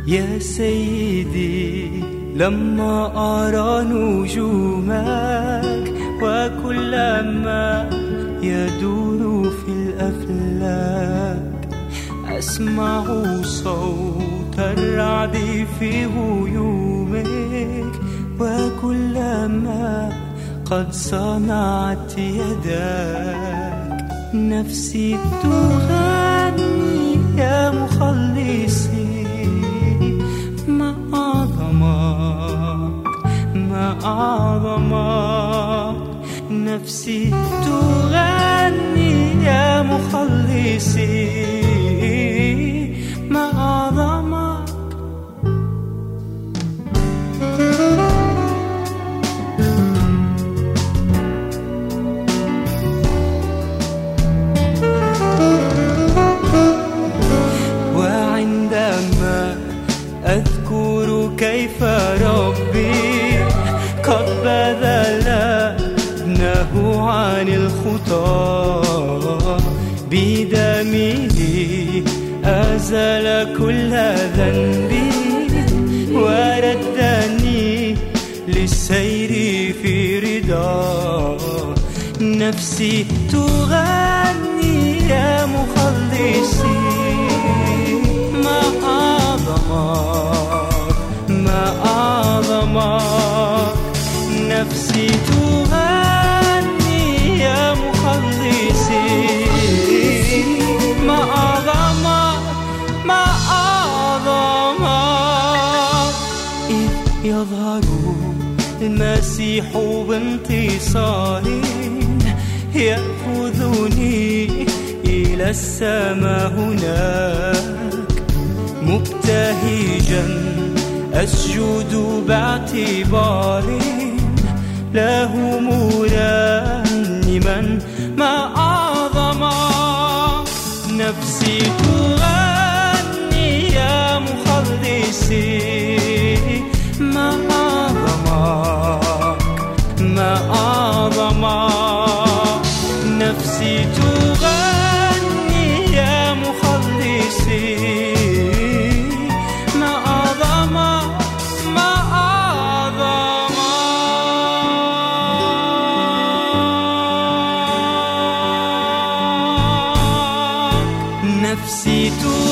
يا سيدي لما أرى نجومك وكلما يدور في الأفلاك أسمع صوت الرعد في غيومك وكلما قد صنعت يداك نفسي تغني يا مخلصي ما أعظمك ما أعظمك نفسي تغني يا مخلصي ما أعظمك وعندما أذكر كيف ربي قد بذل ابنه عن الخطى بدمه أزال كل ذنبي وردني للسير في رضا نفسي تغني يا مخلصي ما أعظمك ما أعظمك نفسي تغني يا مخلصي ما أعظمك ما أعظمك إذ يظهر المسيح بانتصار يأخذني إلى السماء هناك مبتهجا أسجد باعتبار له مرنما ما أعظم نفسي تغني يا مخلصي ما أعظمك ما أعظمك نفسي تغني يا مخلصي ما أعظمك ما أعظمك نفسي تغني